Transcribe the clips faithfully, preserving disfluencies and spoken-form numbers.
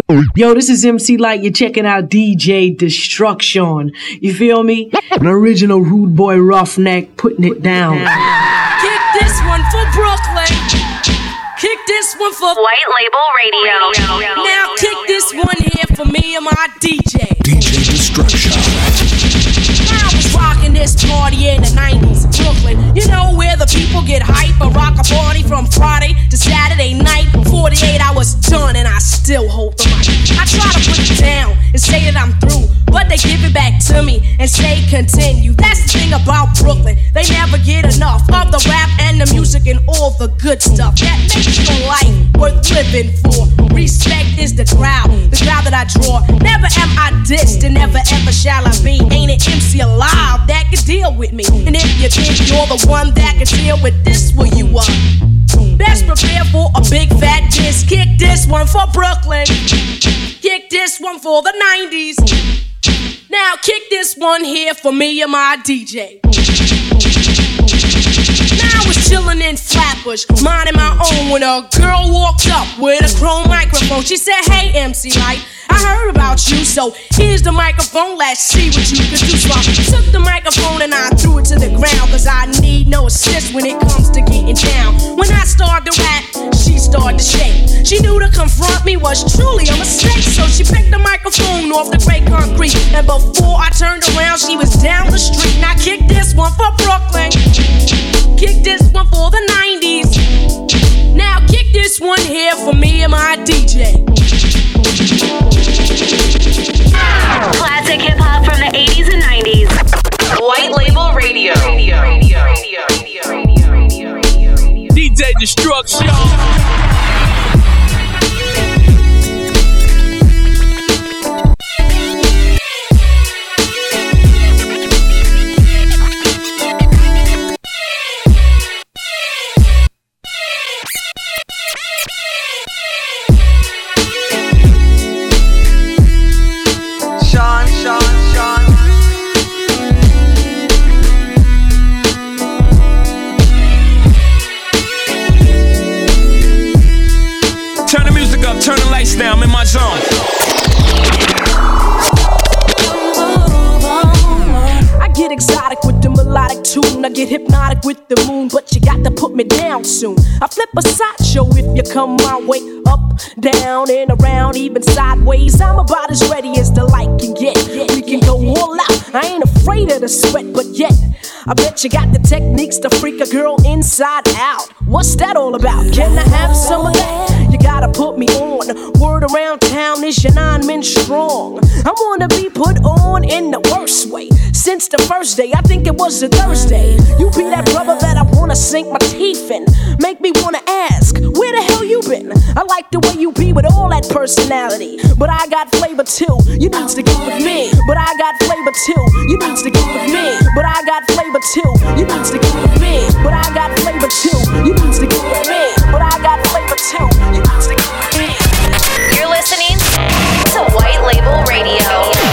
Yo, this is M C Light. You're checking out D J Destruction. You feel me? An original rude boy roughneck putting it down. Kick this one for Brooklyn. Kick this one for White Label Radio. Now kick this one here for me and my D J. D J Destruction. I was rocking this party in the nineties, Brooklyn. You know where the people get hype or rock a party from Friday to Saturday night. forty-eight hours done and I still hold the mic. I try to put it down and say that I'm through, but they give it back to me and say continue. That's the thing about Brooklyn. They never get enough of the rap and the music and all the good stuff that makes your life worth living for. Respect is the crowd, the crowd that I draw. Never am I dissed and never ever shall I be. Ain't an M C alive that can deal with me. And if you think you're the one that can deal with this, well you are. Best prepare for a big fat diss. Kick this one for Brooklyn. Kick this one for the nineties. Now kick this one here for me and my D J. Now I was chillin' in Flatbush, minding my own, when a girl walked up with a chrome microphone. She said, hey M C Light, I heard about you, so here's the microphone, let's see what you can do. So I took the microphone and I threw it to the ground, cause I need no assist when it comes to getting down. When I started to rap, she started to shake. She knew to confront me was truly a mistake, so she picked the microphone off the gray concrete. And before I turned around, she was down the street. Now kick this one for Brooklyn. Kick this one for the nineties. Now kick this one here for me and my D J. Classic hip hop from the eighties and nineties. White Label Radio. D J Destruction. Turn the lights down, I'm in my zone. I get exotic with the melodic tune. I get hypnotic with the moon, but you got to put me down soon. I flip a sideshow if you come my way. Up, down, and around, even sideways. I'm about as ready as the light can get. We can go all out. I ain't afraid of the sweat, but yet I bet you got the techniques to freak a girl inside out. What's that all about? Can I have some of that? You gotta put me on. Word around town is your nine men strong. I wanna be put on in the worst way. Since the first day, I think it was a Thursday. You be that brother that I wanna sink my teeth in. Make me wanna ask, where the hell you been? I like the way you be with all that personality, but I got flavor too. You need to get with me, but I got flavor too. You need to get with me, but I got flavor too. You need to get with me, but I got flavor too. You need to get with me, but I got flavor too. You need to get with me. You're listening to White Label Radio.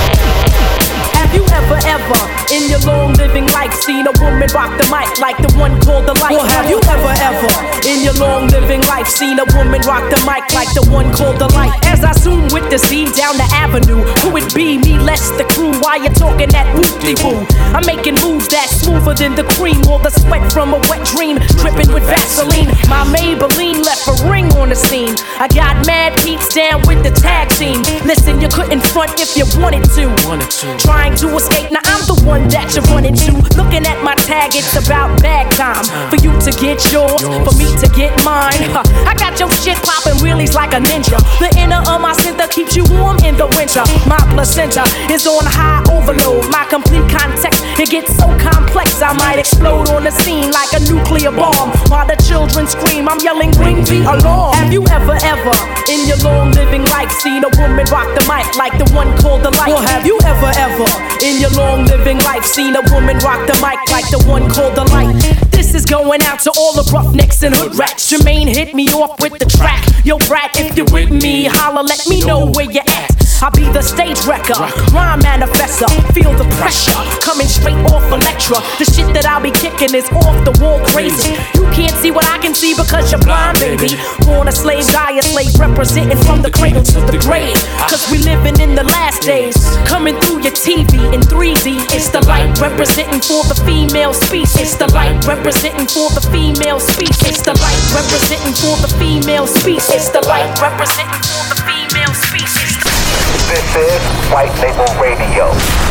Have you ever, ever in your long living life seen a woman rock the mic like the one called the Light? Or have you ever, ever in your long living life seen a woman rock the mic like the one called the Light? As I zoom with the scene down the avenue, who it be, me less the crew? Why you talking that whoop-de-woo? I'm making moves that's smoother than the cream. All the sweat from a wet dream, dripping with Vaseline. My Maybelline left a ring on the scene. I got mad peeps down with the tag team. Listen, you couldn't front if you wanted to. Trying to escape, now I'm the one that you're running to. Looking at my tag, it's about bag time. For you to get yours, for me to get mine. Huh, I got your shit popping wheelies like a ninja. The inner of my center keeps you warm in the winter. My placenta is on high overload. My complete context, it gets so complex I might explode on the scene like a nuclear bomb. While the children scream, I'm yelling, ring the alarm. Have you ever, ever in your long living life seen a woman rock the mic like the one called the Light? Or have you ever, ever in your long living life seen a woman rock the mic like the one called the Light? This is going out to all the roughnecks and hood rats. Jermaine hit me off with the track. Yo, brat, if you're with me, holla, let me know where you're at. I be the stage wrecker, rhyme manifestor. Feel the pressure coming straight off Electra. The shit that I'll be kicking is off the wall crazy. You can't see what I can see because you're blind, baby. Born a slave, die a slave, representing from the cradle to the grave. Cause we living in the last days. Coming through your T V in three D. It's the light representing for the female species. It's the light representing for the female species. It's the light representing for the female species. It's the light representing for the female species. This is White Label Radio.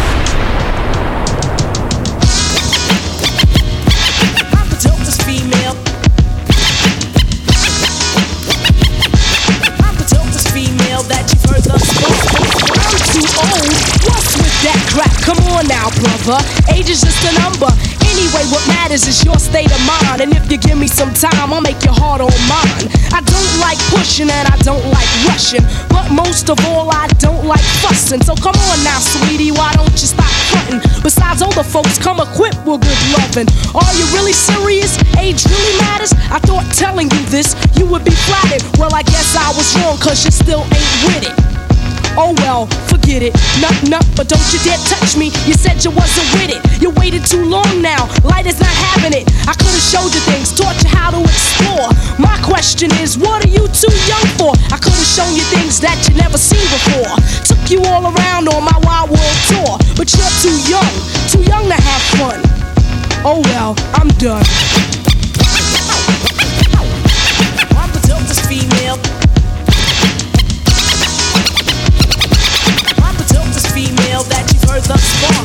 I'm the dopest female. I'm the dopest female that you've heard thus far. I'm too old. What's with that crap? Come on now, brother. Age is just a number. Anyway, what matters is your state of mind. And if you give me some time, I'll make your heart all mine. I don't like pushing and I don't like rushing, but most of all, I don't like fussing. So come on now, sweetie, why don't you stop frontin'? Besides, older folks come equipped with good loving. Are you really serious? Age really matters? I thought telling you this, you would be flattered. Well, I guess I was wrong, cause you still ain't with it. Oh well, forget it. Nuh, nuh, but don't you dare touch me. You said you wasn't with it. You waited too long now. Light is not having it. I could've showed you things, taught you how to explore. My question is, what are you too young for? I could've shown you things that you never seen before. Took you all around on my wild world tour, but you're too young, too young to have fun. Oh well, I'm done. I'm the dopest female. Female that you've heard thus far.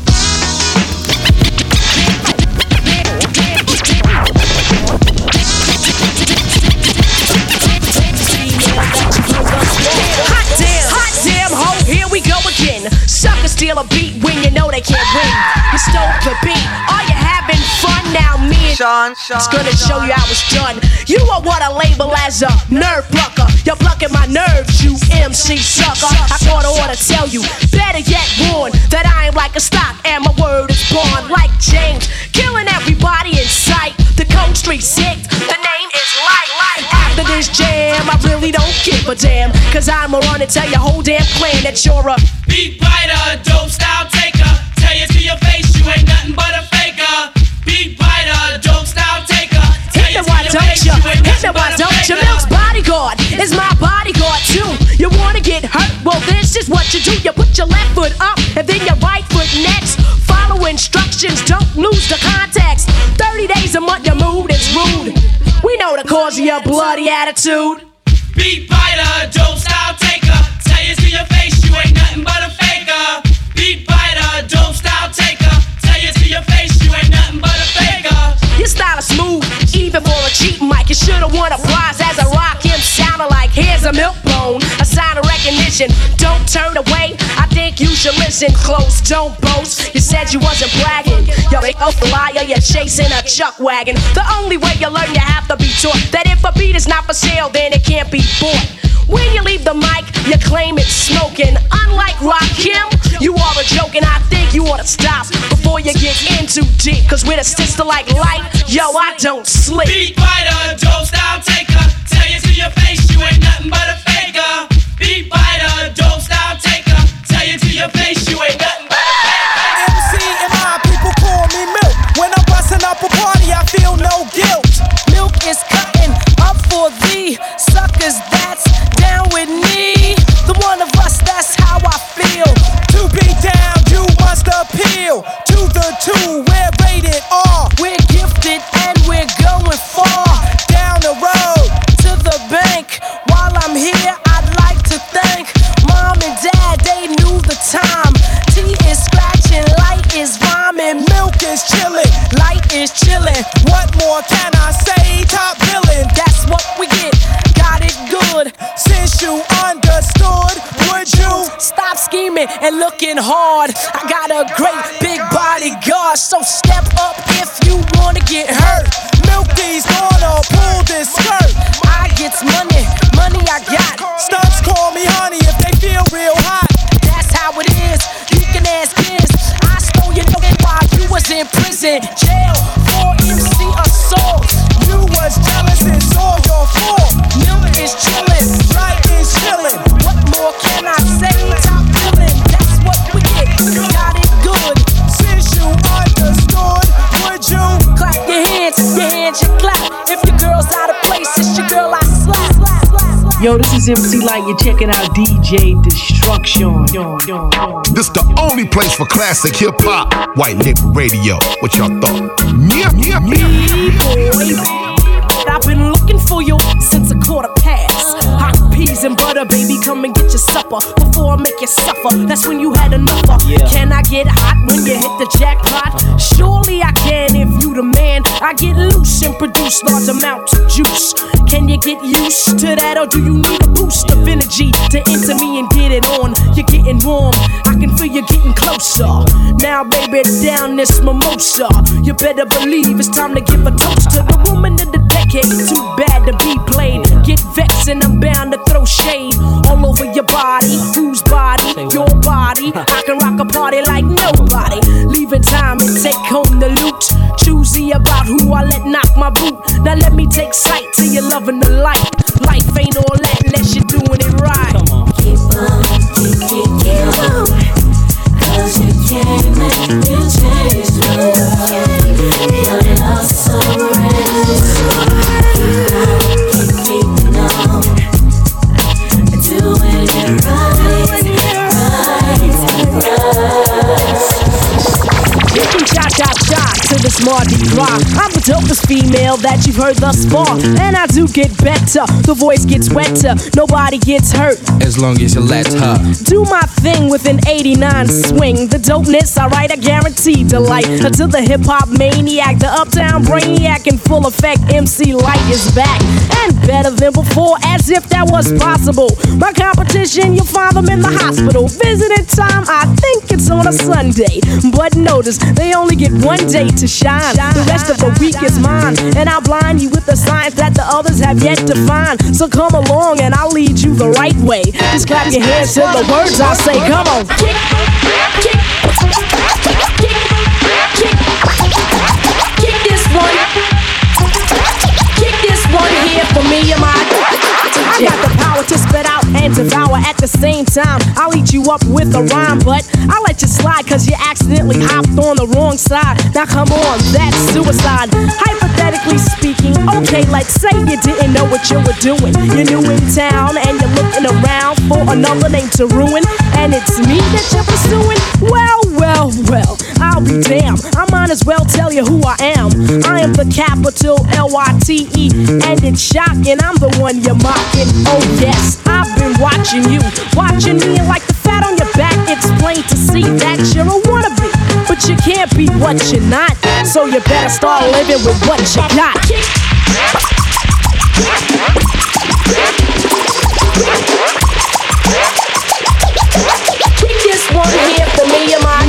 Hot damn, hot damn, ho, here we go again. Suckers steal a beat when you know they can't win. You stole the beat, are you having fun now? Me and Sean, Sean, it's gonna show you how it's done. You are what I label as a nerve plucker. You're plucking my nerves, you M C sucker. I thought I ought to tell you, better yet warn, that I ain't like a stock and my word is born like James, killing everybody in sight. The Cold Street Six, the name is Light. After this jam, I really don't give a damn, cause I'ma run and tell your whole damn clan that you're a beat biter, dope style taker. Tell you to your face, you ain't nothing but a faker. Beat biter, dope style taker. Hit me why don't you? Hit me why don't you? Milk's bodyguard is my bodyguard too. You wanna get hurt? Well, this is what you do. You put your left foot up and then your right foot next. Follow instructions, don't lose the context. Thirty days a month, your mood is rude. We know the cause of your bloody attitude. Beat biter, dope style taker. Tell you to your face, you ain't nothing but a faker. Beat biter, dope style taker. Tell you to your face, you ain't nothing but a faker. Your style is smooth, even for a cheap mic. You should've won a prize as a rock him sounding like here's a milk bone, a sign of recognition. Don't turn away, I think you should listen close. Don't boast, you said you wasn't bragging. Yo, they off the liar, you're chasing a chuck wagon. The only way you learn, you have to be taught that if a beat is not for sale, then it can't be bought. When you leave the mic, you claim it's smoking. Unlike Rakim, you are a joke, and I think you ought to stop before you get in too deep. Cause with a sister like Light, yo, I don't sleep. Beat biter, dope style taker. Tell you to your face, you ain't nothing but a faker. Beat biter, dope style taker. Tell you to your face, you ain't nothing but a faker. M C and my people call me Milk. When I'm busting up a party, I feel no guilt. Milk is cutting up for the suckers that's down with me. The one of us, that's how I feel. To be down, you must appeal to the two. We're rated R. We're gifted and we're going far. Down the road to the bank. While I'm here, I'd like to thank Mom and Dad, they knew the time. T is scratching, Light is rhyming. Milk is chilling, Light is chilling. What more can I say? Top villain, that's what we get. Got it good. Since you understood, would you stop scheming and looking hard? I got a great big bodyguard, so step up if you wanna get hurt. Milk D's gonna pull this skirt. I gets money, money I got. Stunts call me honey if they feel real hot. That's how it is, you can ask kids. I stole your know while you was in prison. Jail for M C assault. You was jealous, it's all your fault. Milk is chillin', Light is chillin'. What more can I say? is M C Light, you're checking out D J Destruction. This the only place for classic hip hop. White Label Radio. What y'all thought? Yeah, yeah, yeah. I've been looking for you since a quarter past. Hot peas and butter, baby, come and get your supper before I make you suffer. That's when you had enough. Yeah. Can I get hot when you hit the jackpot? Surely I can if you the man. I get loose and produce large amounts of juice. Can you get used to that, or do you need a boost of energy to enter me and get it on? You're getting warm, I can feel you getting closer. Now, baby, down this mimosa. You better believe it's time to give a toast to the woman of the decade. Too bad to be played. Get vexed and I'm bound to throw shade all over your body. Whose body? Your body. I can rock a party like nobody. Leave in time and take home the loot. Choosy about who I let knock my boot. Now let me take sight till you're loving the light. Life ain't all that unless you're doing it right. Come on. Keep on, keep, keep, keep on. Cause you can't make you change the world. Your love so rare. Keep keeping on, doing it right, right, right. Yippee shot, shot, shot to this Mardi Gras. I'm the dopest female that you've heard thus far, and I do get better. The voice gets wetter, nobody gets hurt as long as you let her do my thing with an eighty-nine swing. The dopeness, alright, I guarantee delight. Until the hip hop maniac, the uptown brainiac in full effect, M C Light is back and better than before, as if that was possible. My competition, you'll find them in the hospital. Visiting time, I think it's on a Sunday, but notice they only get one day to shine. The rest of the week is mine, and I'll blind you with the science that the others have yet to find. So come along and I'll lead you the right way. Just clap your hands to the words I say. Come on. Kick, kick, kick, kick, kick, kick this one. Kick this one here for me and my. I got the power to spit out and devour at the same time. I'll eat you up with a rhyme, but I'll let you slide cause you accidentally hopped on the wrong side. Now come on, that's suicide. Hypothetically speaking, okay, like say you didn't know what you were doing. You're new in town and you're looking around for another name to ruin, and it's me that you're pursuing. Well, well, well, I'll be damned. I might as well tell you who I am. I am the capital L Y T E, and it's shocking I'm the one you're mocking. Oh yes, I've been watching you, watching me, and like the fat on your back, it's plain to see that you're a wannabe, but you can't be what you're not. So you better start living with what you got. Kick this one here for me and my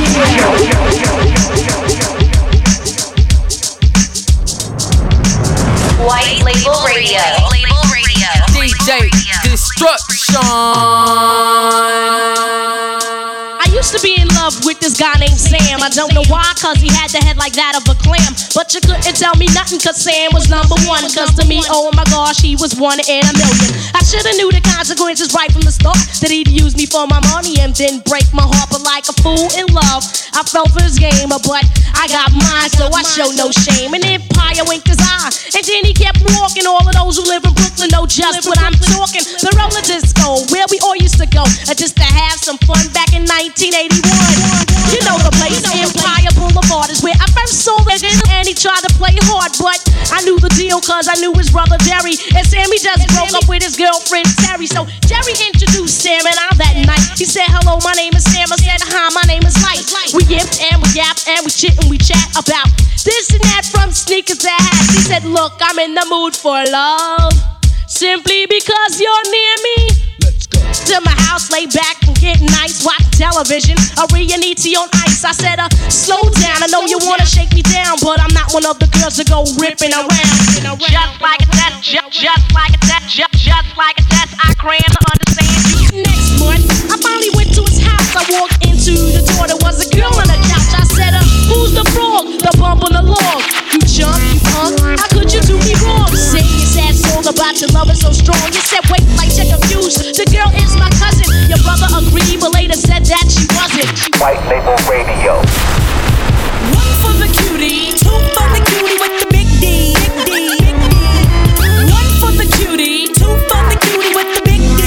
White Label Radio. Label Radio. D J Destruction. I used to be in love with this guy named Sam. I don't know why, cause he had the head like that of a clam. But you couldn't tell me nothing cause Sam was number one. Cause to me, oh my gosh, he was one in a million. I should've knew the consequences right from the start, that he'd use me for my money and then break my heart. But like a fool in love, I fell for his game. But I got mine, so I show no shame. And Empire winked his eye, and then he kept walking. All of those who live in Brooklyn know just what I'm talking. The roller disco, where we all used to go, uh, just to have some fun back in nineteen eighty-one. You know the place, Empire Boulevard is where I first saw it, and he tried to play hard, but I knew the deal cause I knew his brother Jerry, and Sammy just broke up with his girlfriend Terry. So Jerry introduced Sam and I that night. He said, hello, my name is Sam. I said, hi, my name is Light. We yipped and we yapped and we chit and we chat about this and that, from sneakers to hats. He said, look, I'm in the mood for love, simply because you're near me. To my house, lay back and get nice, watch television, a Rianiti on ice. I said, uh, slow down, I know you wanna shake me down, but I'm not one of the girls that go ripping around. Just like a test, just, just like a test, just, just like a test, I cram to understand you. Next month, I finally went to his house. I walked into the door, there was a girl on the couch. I said, uh, who's the frog? The bump on the log. You chump, you punk, how could you do me wrong? Sing your sad song about your love is so strong. You said, wait, like you're confused. The girl is my cousin. Your brother agreed, but later said that she wasn't. White Label Radio. One for the cutie, two for the cutie with the big D. Big D. Big D. One for the cutie, two for the cutie with the big D.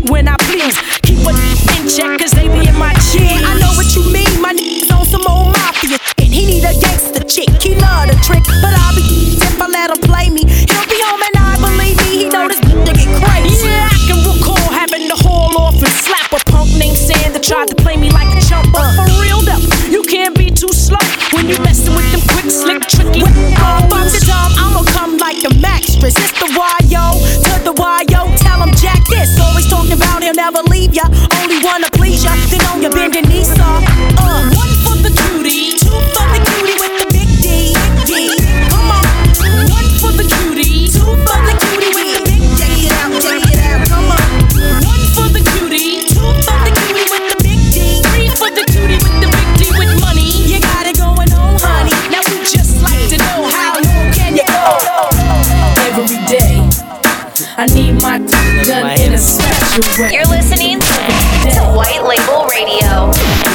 when I please. Keep a in check, cause they be in my cheese. I know what you mean, my niggas on some old mafia shit. He need a gangster chick, he love the trick, but I'll be if I let him play me. He'll be home and I believe me, he know this to get crazy. Yeah, I can recall having to haul off and slap a punk named Sam that tried to play me like a chump. But for real though, you can't be too slow when you messing with them quick, slick, tricky. Oh, bump the dumb, I'ma come like a Maxtress. It's the Y-O, to the Y-O, tell him Jack this. Always talking about he'll never leave ya, only wanna please ya, then on your bending knees, uh, uh, one for the cutie, two for the cutie with the big D, big D. Come on, one for the cutie, two for the cutie with the big D. Take it out, take it out, come on. One for the cutie, two for the cutie with the big D, three for the cutie with the big D with money. You got it going on, honey. Now we just like to know how long can you go? Every day, I need my gun in a special way. You're listening to White Label Radio.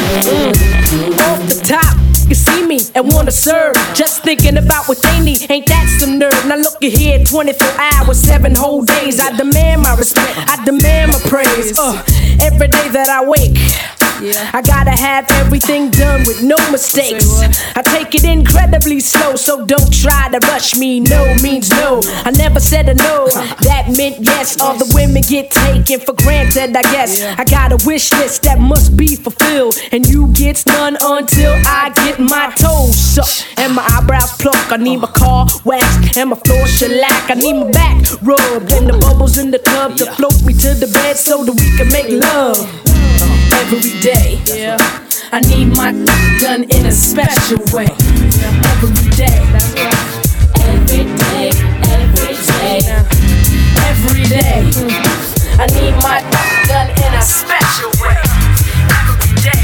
Mm. Off the top, you see me and wanna serve. Just thinking about what they need, ain't that some nerve? Now look at here, twenty-four hours, seven whole days. I demand my respect, I demand my praise. Uh, every day that I wake, I gotta have everything done with no mistakes. I take it incredibly slow, so don't try to rush me. No means no, I never said a no. That meant yes, all the women get taken for granted, I guess. I got a wish list that must be fulfilled, and you get none until I get my toes sucked and my eyebrows plucked. I need my car waxed and my floor shellac. I need my back rubbed and the bubbles in the tub to float me to the bed so that we can make love. Every day, yeah, I need my done in a special way. Every day, every day, every day, every day, I need my done in a special way. Every day,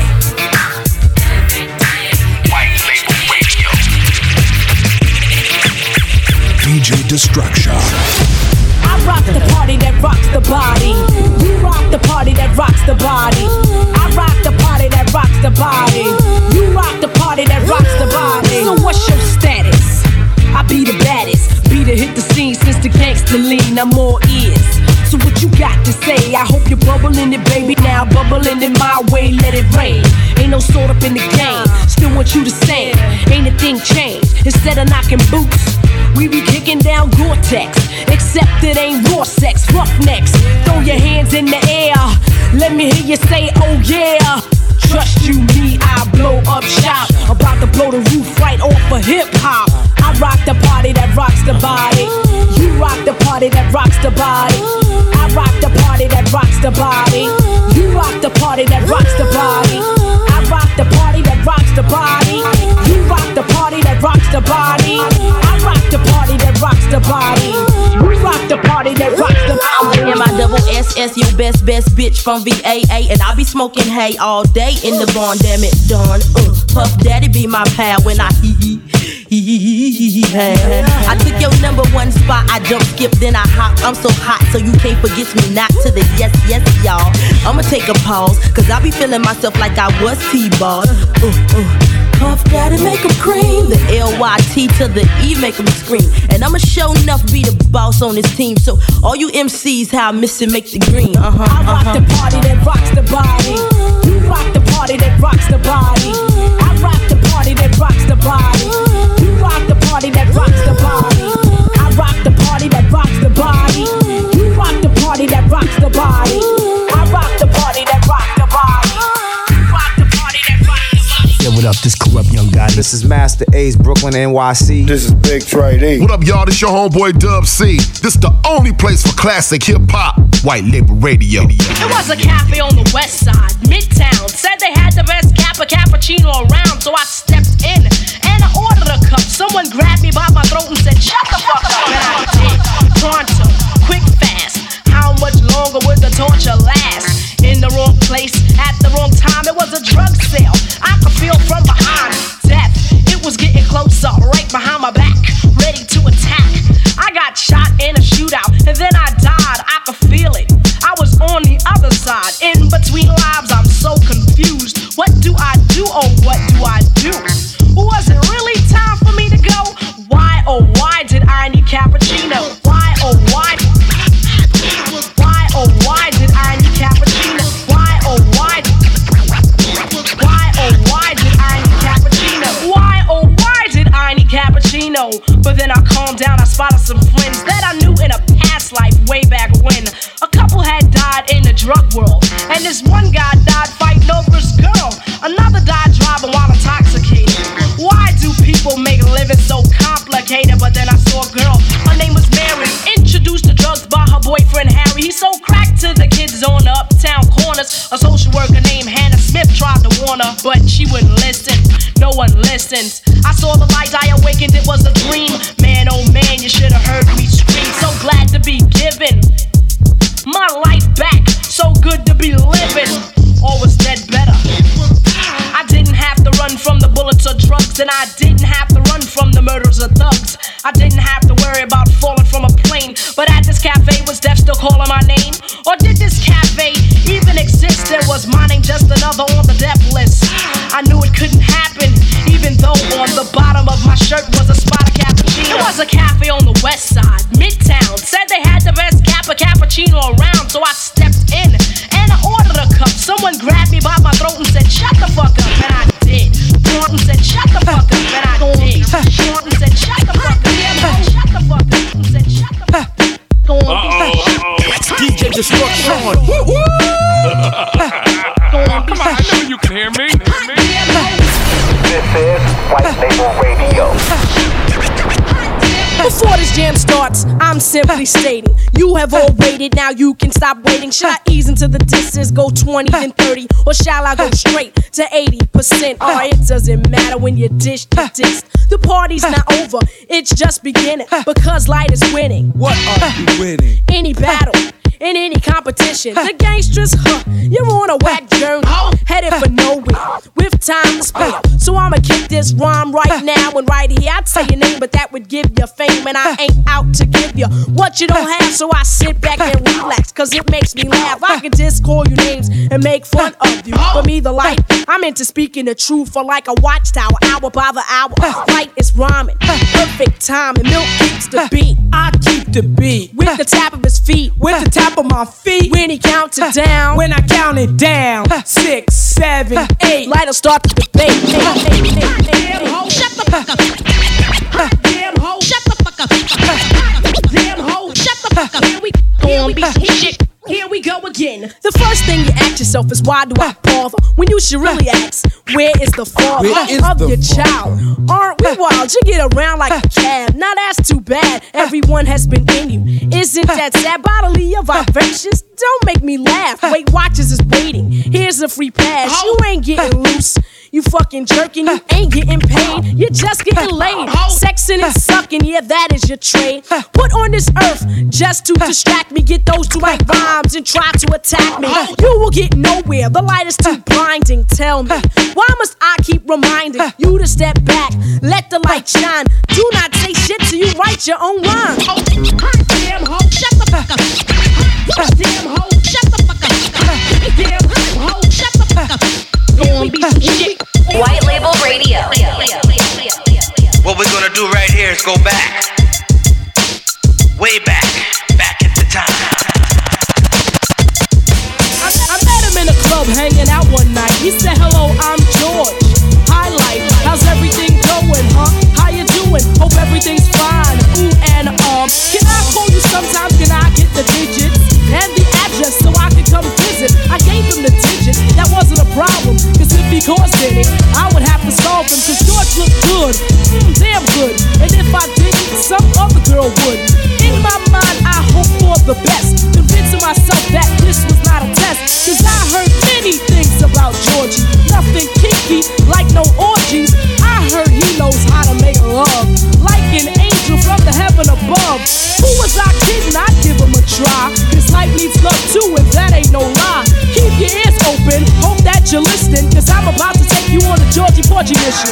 every day. White Label Radio. D J Destruction. I rock the party that rocks the body. You rock the party that rocks the body. I rock the party that rocks the body. You rock the party that rocks the body. So what's your status? I be the baddest. Be the hit the scene since the gangster lean. I'm all ears. So what you got to say? I hope you're bubbling it, baby. Now bubbling in my way, let it rain. Ain't no sort up in the game. Still want you to stand. Ain't a thing changed. Instead of knocking boots, we be kicking down Gore-Tex. Except it ain't raw sex, roughnecks. Throw your hands in the air. Let me hear you say, oh yeah. Trust you, me, I blow up shop. About to blow the roof right off of hip-hop. I rock the party that rocks the body. You rock the party that rocks the body. I rock the party that rocks the body. You rock the party that rocks the body. I rock the party that rocks the body. You rock the party that rocks the body. I rock the party that rocks the body. You rock the party that rocks the body. M I double S S, your best, best bitch from V A A. And I be smoking hay all day in the barn, damn it, done. Uh, Puff Daddy be my pal when I hee hee. I took your number one spot, I don't skip, then I hop. I'm so hot, so you can't forget me not to the yes, yes, y'all. I'ma take a pause, cause I be feeling myself like I was T-balled. Uh, uh. Puff Daddy make 'em cream. The L Y T to the E make 'em scream. And I'ma show enough be the boss on this team. So all you M Cs, how I miss it, make the green. Uh-huh, I rock uh-huh. the party that rocks the body. You rock the party that rocks the body. I rock the party that rocks the body. You rock the party that rocks the body. I rock the party that rocks the body. You rock the party that rocks the body. I rock the party that rocks the body. You rock the party that rocks the body. Yeah, what up, this corrupt young guy? This is Master Ace, Brooklyn, N Y C. This is Big Trey D. What up, y'all? This your homeboy Dub C. This the only place for classic hip-hop. White Label Radio. It was a cafe on the west side, Midtown. Said they had the best Kappa cappuccino around, so I stepped in and I ordered a cup. Someone grabbed me by my throat and said, shut the fuck up. And I did. Pronto, quick, fast. How much longer would the torture last? In the wrong place, at the wrong time. It was a drug sale. I could feel from behind death. It was getting closer, right behind my back, ready to attack. I got shot in a shootout, and then I died. I could feel it. I was on the other side. In between lives, I'm so confused. What do I do? Oh, what do I do? Was it really time for me to go? Why, oh, why did I need cappuccino? Why, oh, why? substance. I saw the light, I awakened, it was a dream. Man, oh man, you should have heard me scream. So glad to be given my life back, so good to be living. All was dead better. I didn't have to run from the bullets or drugs, and I didn't have to run from the murders of thugs. I didn't have to worry about falling from a plane. But at this cafe, was death still calling my name? Or did this cafe even exist? There was my name, just another on the death list. I knew it couldn't happen, even though on the bottom of my shirt was a spot of cappuccino. It was a cafe on the west side, midtown. Said they had the best Kappa cappuccino around, so I stepped in and I ordered a cup. Someone grabbed me by my throat and said, shut the fuck up, and I did. And said, shut the fuck up, and I did. And said, shut the fuck up, and I shut the fuck up. And said, shut the fuck up. It's D J Destruction. Come on, I know you can hear me. This is White Label Radio. Before this jam starts, I'm simply stating, you have all waited, now you can stop waiting. Should I ease into the distance, go twenty then thirty, or shall I go straight to eighty percent? Oh, it doesn't matter when you dish the disc. The party's not over, it's just beginning, because light is winning. What are you winning? Any battle, in any competition. The gangsters, huh, you're on a whack journey, headed for nowhere, with time to spare. So I'ma kick this rhyme right now and right here. I'd say your name, but that would give you fame, and I ain't out to give you what you don't have. So I sit back and relax, cause it makes me laugh. I can just call you names and make fun of you. For me, the light, I'm into speaking the truth, for like a watchtower, hour by the hour. Light is rhyming, perfect time, and Milk keeps the beat. I keep the beat with the tap of his feet, with the tap of my feet. When he counts it down, when I count it down, six, seven, eight. Light'll start the debate. Damn ho, shut the fuck up. Damn ho, shut the fuck up. Damn ho, shut the fuck up. Here we go, be some shit. Here we go again. The first thing you ask yourself is, why do I bother? When you should really ask, where is the father is of the your father? Child? Aren't we wild? You get around like a cab. Now that's too bad. Everyone has been in you. Isn't that sad? Bodily your vibrations don't make me laugh. Weight Watchers is waiting. Here's a free pass. You ain't getting loose. You fucking jerking, you ain't getting paid. You're just getting laid. Sexing and sucking, yeah, that is your trade. Put on this earth just to distract me. Get those two right rhymes and try to attack me. You will get nowhere. The light is too blinding. Tell me, why must I keep reminding you to step back? Let the light shine. Do not say shit till you write your own rhyme. Damn ho, shut the fuck up. Damn ho, shut the fuck up. Damn ho, shut the fuck up. White Label Radio. What we're gonna do right here is go back, way back, back at the time. I, I met him in a club hanging out one night. He said, hello, I'm George. Hi, life, how's everything going, huh? How you doing? Hope everything's fine. Ooh, and um, can I call you sometimes? Can I get the digits and the address so I can come visit? I gave him the digits, that wasn't a problem, cause if he caused any, I would have to solve him. Cause George looked good, mm, damn good. And if I didn't, some other girl would. In my mind, I hope for the best, convincing myself that this was not a test. Cause I heard many things about Georgie, nothing kinky, like no orgies. I heard he knows how to make love, like an angel from the heaven above. Who was I kidding? I'd give him a try, cause life needs love too, and that ain't no lie. Keep your ears open, hope that you're listening, cause I'm about to take you on a Georgie Porgy mission.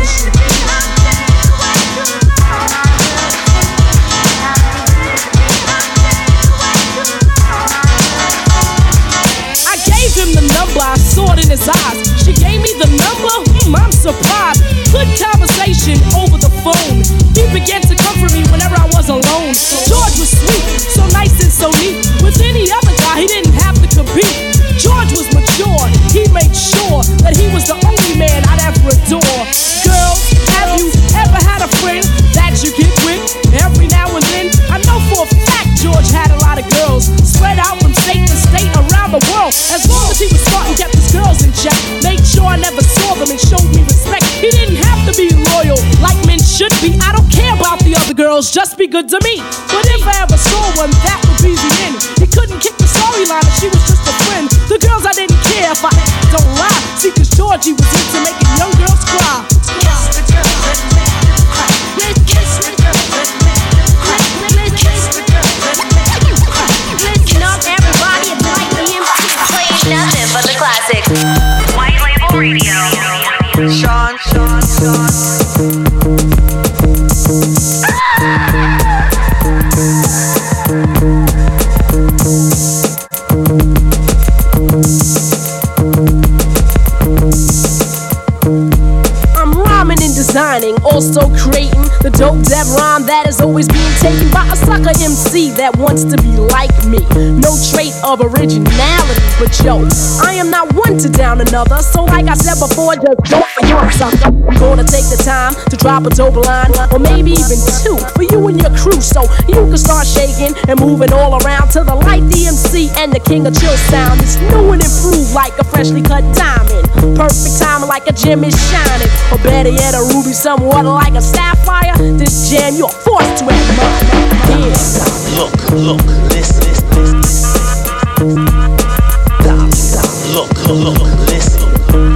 I gave him the number, I saw it in his eyes. She gave me the number, mm, I'm surprised. Good conversation over the phone. He began to comfort me whenever I was alone. George was sweet, so nice and so neat. With any other guy, he didn't have to compete. George was mature, he made sure that he was the only man I'd ever adore. Girls, have you ever had a friend that you get with every now and then? I know for a fact George had a lot of girls spread out from state to state around the world. As long as he was smart and kept his girls in check, made sure I never saw them and showed me respect. He didn't have to be loyal like men should be. I don't care about the other girls, just be good to me. But if I ever saw one, that would be the end. He couldn't kick the storyline if she was just a friend. The girls I didn't care if I don't lie. See, cause Georgie was into making young girls cry. sucker M C that wants to be like me. No trait of originality, but yo, I am not one to down another. So like I said before, just go for your sucker. I'm gonna take the time to drop a dope line, or maybe even two, for you and your crew, so you can start shaking and moving all around to the Light D M C and the king of chill sound. It's new and improved like a freshly cut diamond. Perfect timing like a gem is shining, or better yet a ruby somewhat like a sapphire. This jam you're forced to admire. Yeah. Look, look, listen, listen, listen. Stop, stop, look, look, listen.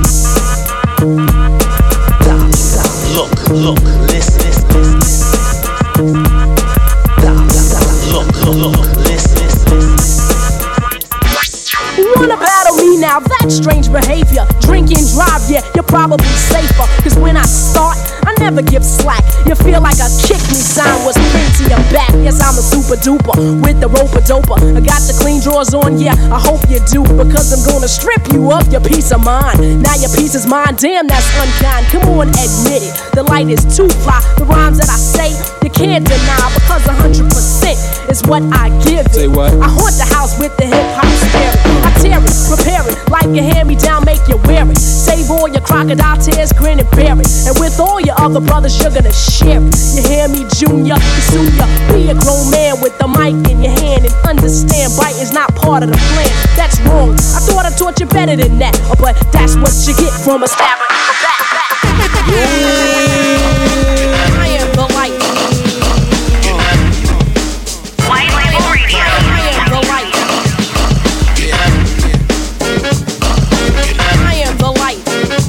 Stop, stop, look, look, listen, listen, listen. Stop, stop, look, look, listen, listen, listen. Wanna battle me now? That's strange behavior. Drink and drive, yeah, you're probably safer. Cause when I start, I never give slack. You feel like a kick me sign was pinned to your back. Yes, I'm a super duper with the roper doper. I got the clean drawers on, yeah, I hope you do. Because I'm gonna strip you of your peace of mind. Now your peace is mine, damn, that's unkind. Come on, admit it, the light is too fly. The rhymes that I say, you can't deny. Because one hundred percent is what I give it. Say what? I haunt the house with the hip-hop spirit. I tear it, prepare it, like a hand-me-down, make you wear it. Save all your crocodile tears, grin and bear it. And with all your other brothers, you're gonna share it. You hear me, Junior? You soon ya be a grown man with the mic in your hand. And understand, biting's not part of the plan. That's wrong, I thought I taught you better than that. But that's what you get from a stabber in the back. I am the light. White Label Radio. I am the light. I am the light.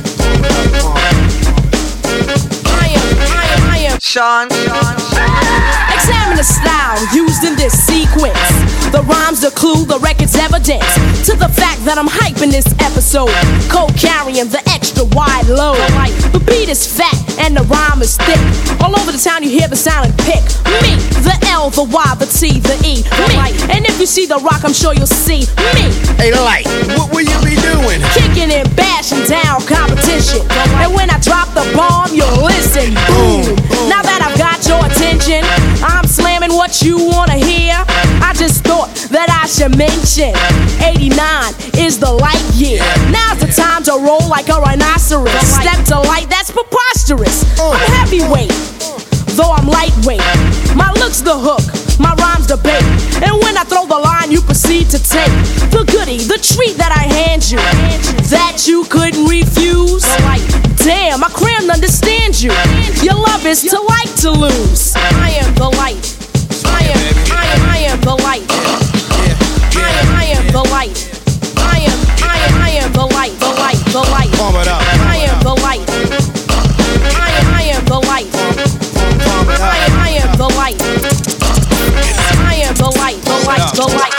I am, I am, I am. Sean, Sean, Examine the style used in this sequence. The rhymes, the clue, the record's evidence to the fact that I'm hyping this episode. Co-carrying the extra wide load. The beat is fat and the rhyme is thick. All over the town you hear the silent pick. Me, the L, the Y, the T, the E. Me, and if you see the rock, I'm sure you'll see me. Hey, the light, what will you be doing? Kicking and bashing down competition. And when I drop the bomb, you'll listen. Boom. Now that I've got your attention, I'm slamming what you wanna hear. I just thought that I should mention eighty-nine is the light year. Now's the time to roll like a rhinoceros. Step to light, that's preposterous. I'm heavyweight, though I'm lightweight. My look's the hook, my rhyme's the bait. And when I throw the line, you proceed to take the goodie, the treat that I hand you, that you couldn't refuse. Damn, I crammed to understand you. Your love is to like to lose. I am the light. I am, I am, I am the light. I am, I am the light. I am, I am, I am the light, the light, the light. Pump it up. I am the light. I am, I am the light. I am, I am the light. I am the light, the light, the light.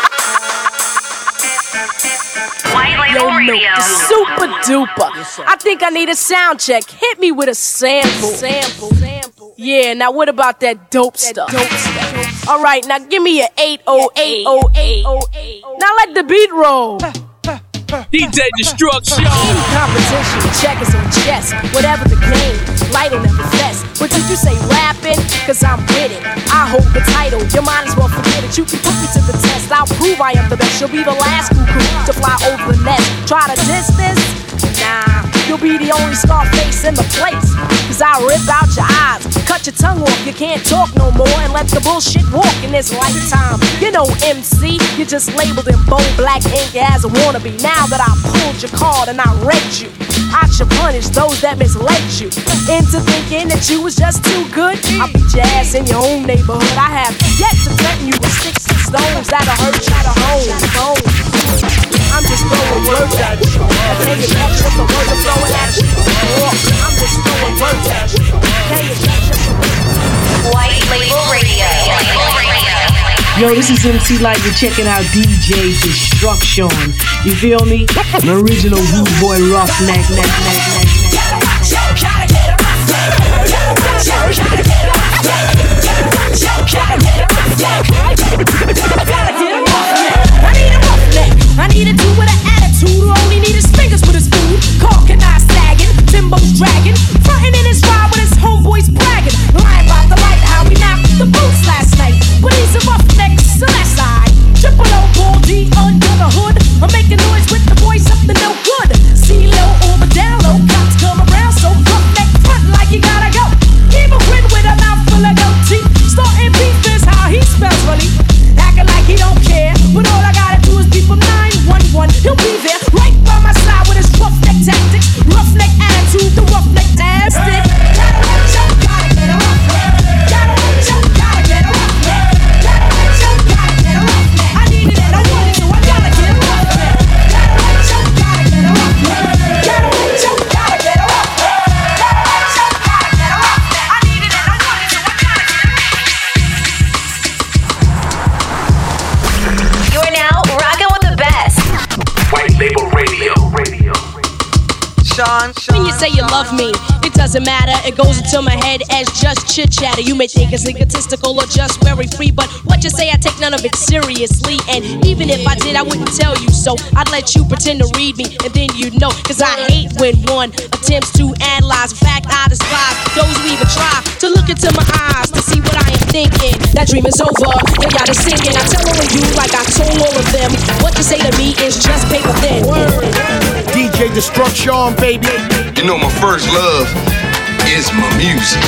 White Label Yo, Radio. no, super duper. I think I need a sound check. Hit me with a sample. Sample, sample. Yeah, now what about that dope stuff? Dope stuff. All right, now give me a eight oh eight oh eight oh eight. Now let the beat roll. D J Destruction. In competition, checkers on chess, whatever the game, light will never fess. But did you say rapping? Cause I'm with it. I hold the title, you might as well forget it. You can put me to the test, I'll prove I am the best. You'll be the last cuckoo to fly over the nest. Try to diss this? Nah, you'll be the only scar face in the place. Cause I'll rip out your eyes, cut your tongue off, you can't talk no more, and let the bullshit walk in this lifetime. You know M C, you just labeled in bold black ink as a wannabe. Now that I pulled your card and I read you, I should punish those that misled you into thinking that you was just too good. I'll beat your ass in your own neighborhood. I have yet to threaten you with sticks and stones that'll hurt you to home. I'm just throwing words at you. Pay attention to words I'm throwing at you. I'm just throwing words at you. Pay attention. White Label Radio. Yo, this is M C Light. You're checking out D J Destruction. You feel me? An original rude boy roughneck. Neck, neck, neck, I need a dude with an attitude who only need his fingers with his food. Caulking, eye sagging, Timbo's dragging, frontin' in his ride with his homeboys bragging, lying about the light, how we knocked the boots last night. Sean. When you say you love me, it doesn't matter. It goes into my head as just chit chatter. You may think it's egotistical or just very free, but what you say, I take none of it seriously. And even if I did, I wouldn't tell you so. I'd let you pretend to read me, and then you'd know. Cause I hate when one attempts to analyze. In fact, I despise those who even try to look into my eyes to see what I am thinking. That dream is over, they got it singing. I tell all of you like I told all of them. What you say to me is just paper thin. D J Destruction, baby. You know my first love is my music.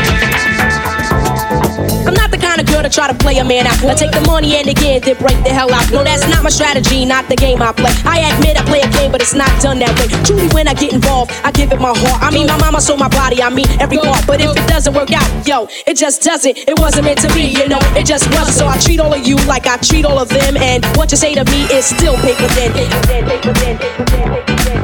I'm not the kind of girl to try to play a man out. I take the money and again, then break the hell out. No, that's not my strategy, not the game I play. I admit I play a game, but it's not done that way. Truly, when I get involved, I give it my heart. I mean, my mama sold my body, I mean, every part. But if it doesn't work out, yo, it just doesn't. It wasn't meant to be, you know, it just wasn't. So I treat all of you like I treat all of them. And what you say to me is still paper thin. Paper thin, paper thin, paper thin, paper thin.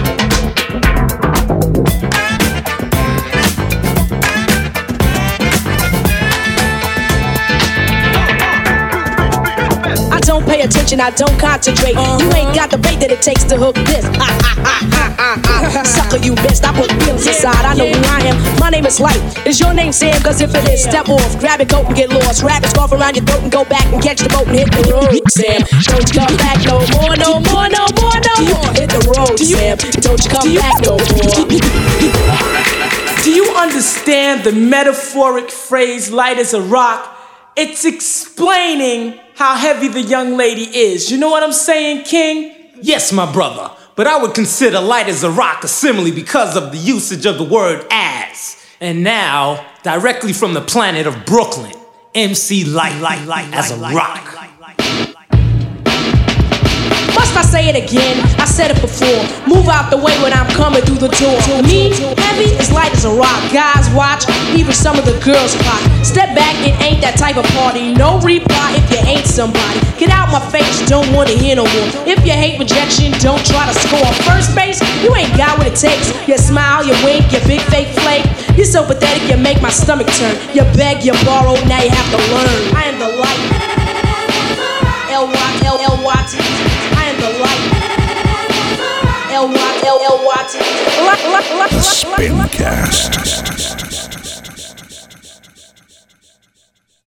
Don't pay attention, I don't concentrate. Uh-huh. You ain't got the bait that it takes to hook this. Ha, ha, ha, ha, ha, ha. Sucker, you missed. I put feelings inside. I know who I am. My name is Light. Is your name Sam? Cause if it is, step off. Grab your coat and get lost. Wrap your scarf around your throat and go back and catch the boat and hit the road, Sam. Don't you come back no more, no more, no more, no more. Hit the road, Sam. Don't you come back no more. Do you understand the metaphoric phrase light as a rock? It's explaining how heavy the young lady is. You know what I'm saying, King? Yes, my brother. But I would consider light as a rock a simile because of the usage of the word as. And now, directly from the planet of Brooklyn, M C Light, light, light as a rock. Must I say it again? I said it before. Move out the way when I'm coming through the door. Me, heavy, as light as a rock. Guys watch, even some of the girls pop. Step back, it ain't that type of party. No reply if you ain't somebody. Get out my face, don't wanna hear no more. If you hate rejection, don't try to score. First base, you ain't got what it takes. You smile, you wink, you big fake flake. You're so pathetic, you make my stomach turn. You beg, you borrow, now you have to learn. I am the light. L Y L L Y T. The light. L Y L L Y T. The Spincast.